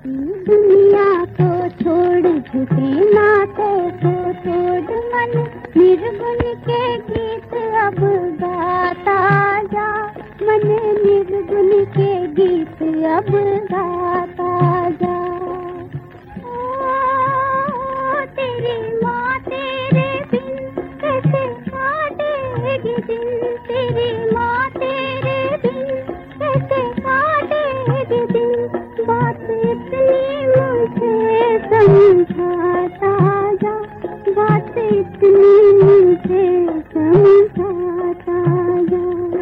दुनिया को छोड़ झुके नाते को तोड़ मन निर्गुण के गीत अब गाता जा। मन निर्गुण के गीत अब गाता जा। ओ तेरी माँ तेरे बिन कैसे काटेगी दिन। तेरी माँ तेरे बिन कैसे काटेगी दिन। बात इतनी मुझे समझाता जा। बात इतनी मुझे समझाता जा।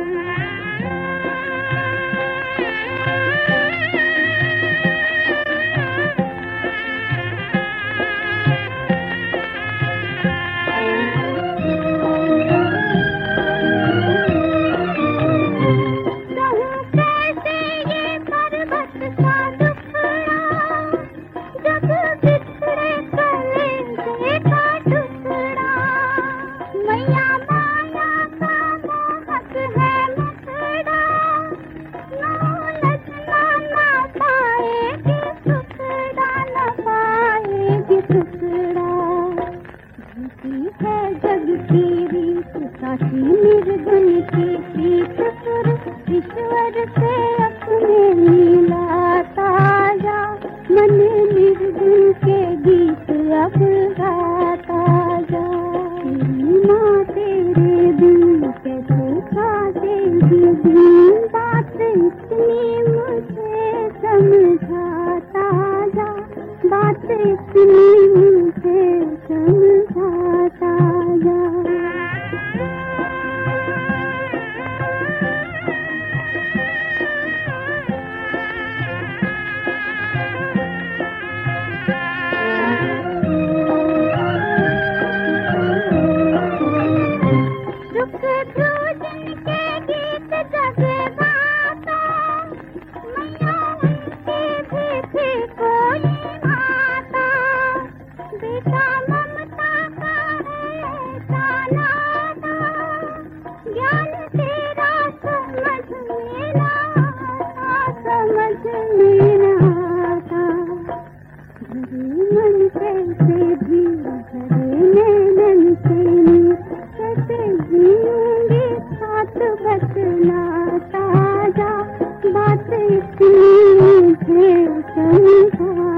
निर्गुण की प्रीत सुर ईश्वर से अपने मिलाता जा। मन निर्गुण के गीत अब गाता जा। माँ तेरे बिन कैसे काटेगी दिन। बात इतनी मुझे समझाता जा। बात इतनी मुझे समझाता जा। मन कैसे भी नैनन से कैसे जीऊंगी साथ बतलाता जा। बात इतनी मुझे समझा